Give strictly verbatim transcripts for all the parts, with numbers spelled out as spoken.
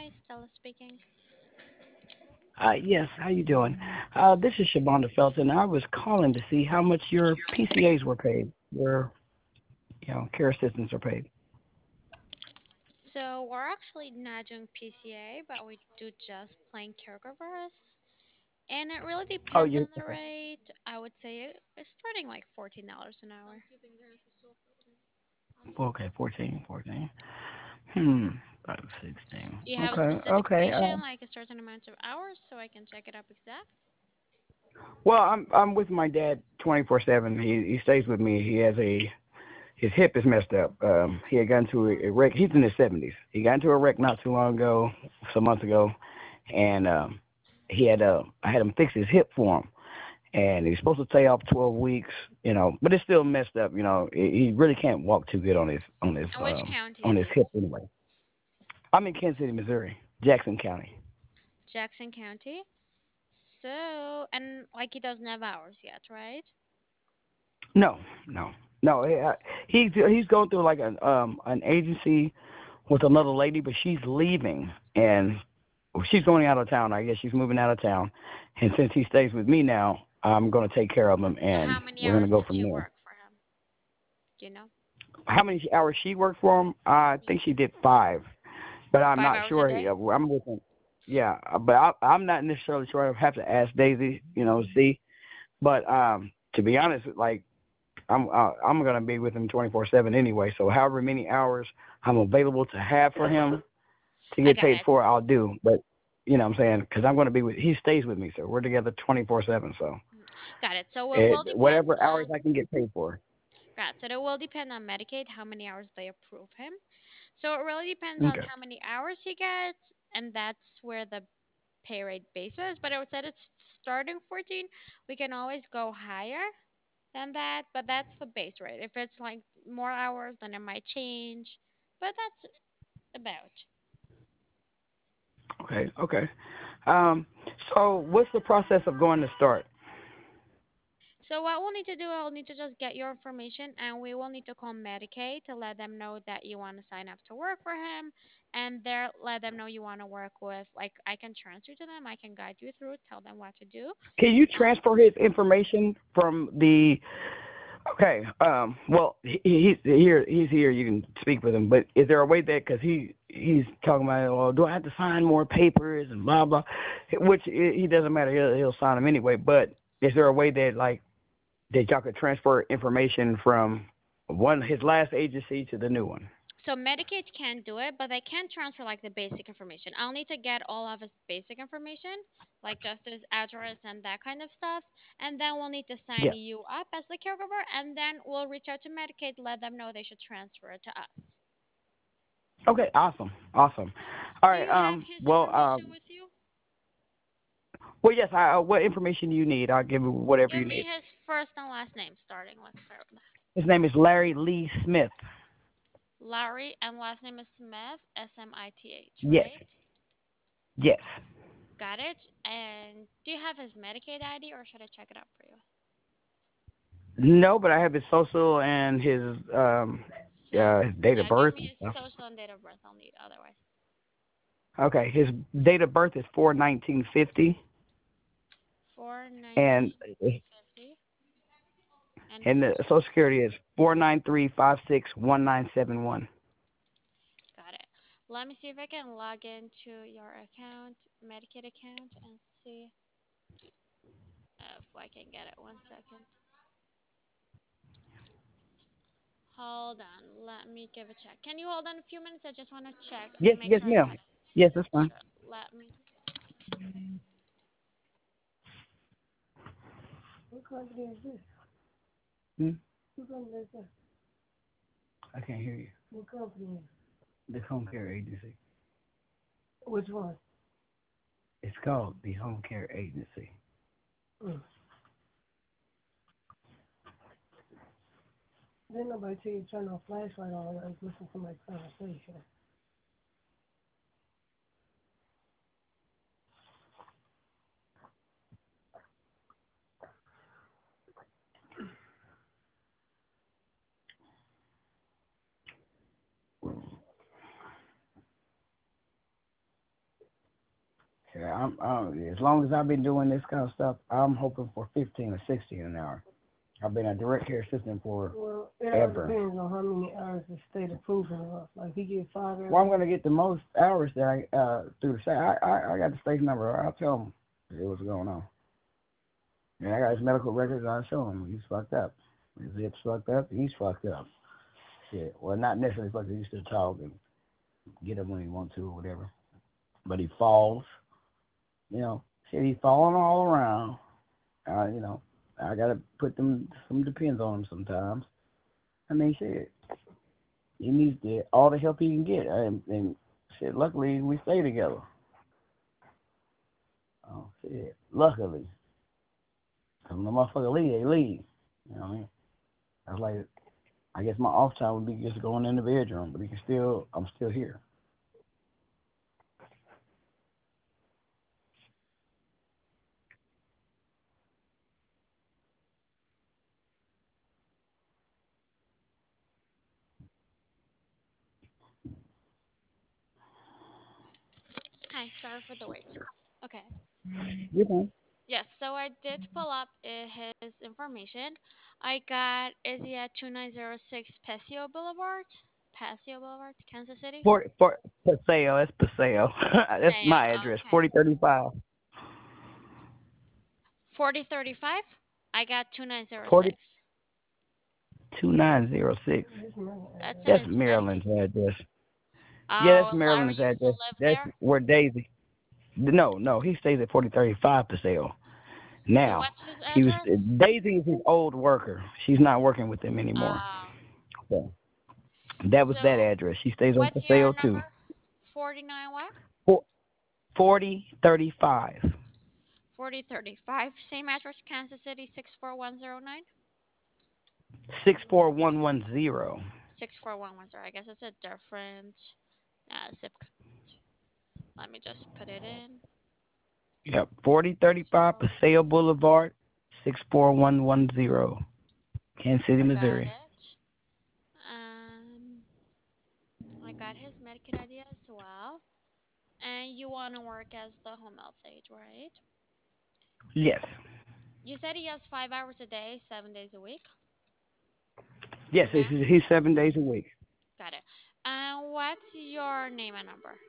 Hi, Stella speaking. Uh, yes, how you doing? Uh, this is Shabonda Felton. I was calling to see how much your P C As were paid, your you know care assistants are paid. So we're actually not doing P C A, but we do just plain caregivers, and it really Oh, depends you on the rate. I would say it- it's starting like fourteen dollars an hour. okay? Fourteen, fourteen. Hmm, about sixteen. Do you have a Okay, specific okay. Uh, patient, like a certain amount of hours, so I can check it up exact? well, I'm I'm with my dad twenty four seven. He he stays with me. He has a his hip is messed up. Um, he had gotten to a, a wreck. He's in his seventies. He got into a wreck not too long ago, some months ago, and um, he had uh I had him fix his hip for him. And he's supposed to stay off twelve weeks, you know, but it's still messed up, you know. He he really can't walk too good on his on his And which um county on is his this? hip anyway. I'm in Kansas City, Missouri, Jackson County. Jackson County. So, and like he doesn't have hours yet, right? No, no, no. He, uh, he's he's going through like an um an agency with another lady, but she's leaving and she's going out of town. I guess she's moving out of town, and since he stays with me now, I'm going to take care of him, So and how many we're going hours to go did from you there. work for him? Do you know? How many hours she worked for him? I think she did five. But I'm Five not hours a sure. day? Yeah, well, I'm with him. Yeah, uh, but I, I'm not necessarily sure. I have to ask Daisy, you know, see. But um, to be honest, like I'm uh, I'm gonna be with him twenty four seven anyway. So however many hours I'm available to have for him to I get got paid it. for, I'll do. But you know what I'm saying? Because I'm gonna be with. He stays with me, so we're together twenty four seven. So Got it. So it it, will depend whatever hours on I can get paid for. right. So it will depend on Medicaid how many hours they approve him. So it really depends on Okay. how many hours he gets, and that's where the pay rate base is. But I would say it's starting fourteen. We can always go higher than that, but that's the base rate. If it's like more hours, then it might change. But that's about. Okay. Okay. Um. So what's the process of going to start? So what we'll need to do, I'll need to just get your information, and we will need to call Medicaid to let them know that you want to sign up to work for him, and there let them know you want to work with. Like I can transfer to them, I can guide you through, tell them what to do. Can you Um, transfer his information from the? Okay. Um. Well, he, he's here. He's here. You can speak with him. But is there a way that because he he's talking about, well, do I have to sign more papers and blah blah, which he he doesn't matter. He'll, he'll sign them anyway. But is there a way that like that y'all could transfer information from one his last agency to the new one? so Medicaid can do it, but they can't transfer like the basic information. I'll need to get all of his basic information, like just his address and that kind of stuff, and then we'll need to sign Yeah. you up as the caregiver, and then we'll reach out to Medicaid, let them know they should transfer it to us. Okay. Awesome. Awesome. All Do right. you have Um. his Well. information Um. with you? Well, yes. I, uh, what information do you need? I'll give you whatever Give you me need. his first and last name, starting. Let's start with that. His name is Larry Lee Smith. Larry, and last name is Smith, S M I T H, Yes. right? Yes. Got it. And do you have his Medicaid I D, or should I check it out for you? No, but I have his social and his um So, uh his date of yeah, give birth me and his stuff. social and date of birth. I'll need otherwise. Okay, his date of birth is four nineteen fifty, Four and nineteen fifty, and his and the social. social security is four nine three five six one nine seven one. Got it. Let me see if I can log into your account, Medicaid account, and see if I can get it. One second. Hold on. Let me give a check. Can you hold on a few minutes? I just want to check, Yes, make yes, sure I ma'am. got it. Yes, that's fine. Sure. Let me. What company is this? Hmm? What company is this? I can't hear you. What company is it? The home care agency. Which one? It's called the home care agency. Mm. Didn't nobody tell you to turn on flashlight on and listen to my conversation. Yeah, I'm, I'm, as long as I've been doing this kind of stuff, I'm hoping for fifteen or sixteen an hour. I've been a direct care assistant for Well, it all ever. depends on how many hours the state approving of us. Like, if he get five Well, I'm hours. gonna get the most hours that I uh through the state. I, I I got the state number. I'll tell him what's going on. And I got his medical records. I'll show him he's fucked up. His hips fucked up. He's fucked up. Shit. Well, not necessarily fucked up. He used to talk and get up when he wants to or whatever. But he falls. You know, shit. He's falling all around. Uh, you know, I gotta put them some depends on him sometimes. I mean, shit. He needs the, all the help he can get, and, and shit. Luckily, we stay together. Oh shit. Luckily, cause when the motherfucker leave, they leave. You know what I mean? That's like, I guess my off time would be just going in the bedroom, but he can still, I'm still here. Hi, sorry for the wait. Okay. You know. Yes, so I did pull up uh, his information. I got, is he at two nine zero six Paseo Boulevard? Paseo Boulevard, Kansas City? For for Paseo, that's Paseo. That's Paseo, my address. okay. Forty thirty five. forty thirty-five? I got Forty two nine zero six. two nine zero six. This man That's address. an That's insanity. Maryland's address. Yeah, that's Oh, Larry Maryland's used to address. live That's there? where Daisy. No, no, he stays at forty thirty five Paseo. So Now, what's his he was address? Daisy is his old worker. She's not working with him anymore. Uh, So that was that so address. She stays on what's your Paseo too. number? forty-nine what? For, forty thirty-five. forty thirty-five. Same address, Kansas City, six four one zero nine? six four one one zero. six four one one zero. I guess it's a different uh, zip code. Let me just put it in. Yep. forty thirty-five Paseo Boulevard, six four one one zero. Kansas City, Got Missouri. it. Um, I got his Medicaid I D as well. And you want to work as the home health aide, right? Yes. You said he has five hours a day, seven days a week. Yes, The he's, man? he's seven days a week. Got it. And what's your name and number?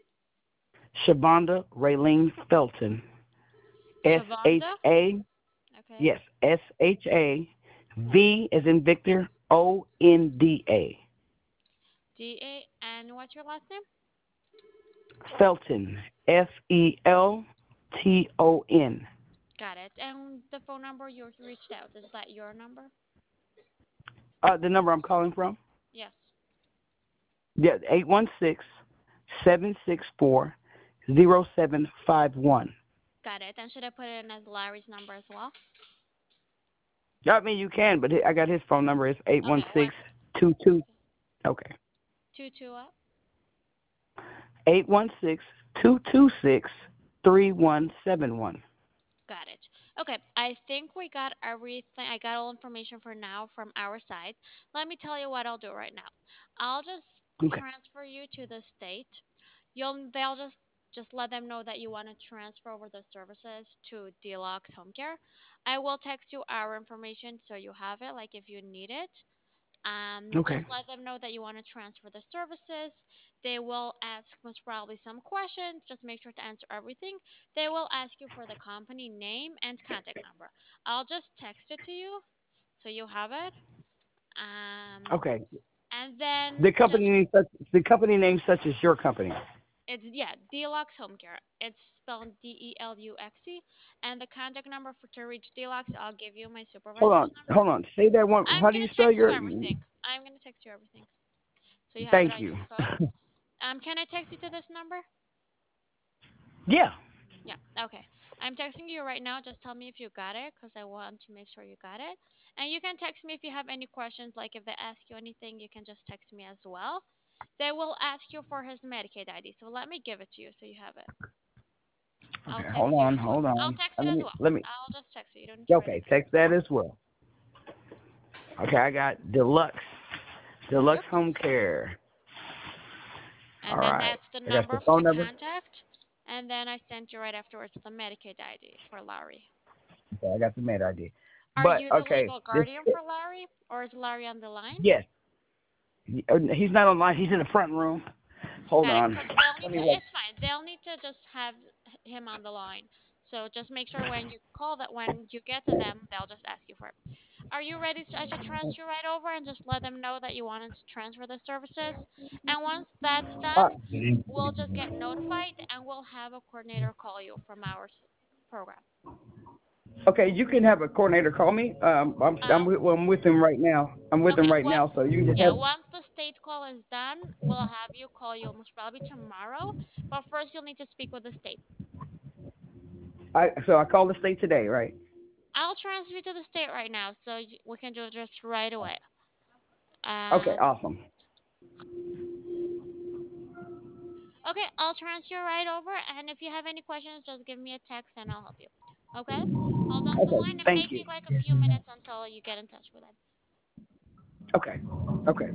Shabonda Raylene Felton. S H Shavonda? A. Okay. Yes, S H A. V as in Victor. O N D A. D A. And what's your last name? Felton. F E L T O N. Got it. And the phone number you reached out, is that your number? Uh, the number I'm calling from? Yes. Yeah, eight one six, seven six four, zero seven five one. Got it. And should I put it in as Larry's number as well? Yeah, I mean, you can, but I got his phone number. It's eight one Okay, six what's two two. Okay. two two up? eight one six two two six three one seven one. Got it. Okay, I think we got everything. I got all information for now from our side. Let me tell you what I'll do right now. I'll just Okay. transfer you to the state. You'll they'll just just let them know that you want to transfer over the services to Deluxe Home Care. I will text you our information so you have it, like if you need it. Um, Okay. just let them know that you want to transfer the services. They will ask most probably some questions. Just make sure to answer everything. They will ask you for the company name and contact number. I'll just text it to you so you have it. Um, Okay. and then The company just name such the company name such as your company. it's yeah, Deluxe Home Care. It's spelled D E L U X E. And the contact number for to reach Deluxe, I'll give you my Hold supervisor's on. number. Hold on. Say that one. I'm How do gonna you spell text you your? everything. I'm gonna text you everything. So you have it Thank on your you. phone. Um, can I text you to this number? Yeah. Yeah, okay. I'm texting you right now. Just tell me if you got it because I want to make sure you got it. And you can text me if you have any questions. Like if they ask you anything, you can just text me as well. They will ask you for his Medicaid I D. So let me give it to you so you have it. I'll Okay. Hold text you on. as well. Hold I'll on. text it Let as me. well. Let me. I'll just text you. You don't need to write it Okay. Text that as well. Okay. I got deluxe. down. Deluxe Yep. home care. All And then right. that's the I got the number for phone the number. contact. and then I sent you right afterwards the Medicaid I D for Larry. Okay, I got the med I D. Are But you the okay, legal this guardian for Larry, or is Larry on the line? yes, he- uh, he's not online. He's in the front room. Hold Got it. on. Because they'll need Let to. me look. It's fine. They'll need to just have him on the line. So just make sure when you call that when you get to them, they'll just ask you for it. Are you ready? To, I should transfer right over and just let them know that you wanted to transfer the services. And once that's done, Uh, we'll just get notified and we'll have a coordinator call you from our s- program. okay, you can have a coordinator call me. Um, I'm I'm Um. with, well, I'm with him right now. I'm with him Okay. right Once now, so you can just yeah, have. once the state call is done, we'll have you call you most probably tomorrow. But first, you'll need to speak with the state. I so I called the state today, right? I'll transfer you to the state right now, so y- we can do it just right away. Okay, Um, awesome. okay, I'll transfer you right over, and if you have any questions, just give me a text and I'll help you. Okay? Hold on the Okay, line. It may thank you. take like a few minutes until you get in touch with them. Okay, okay.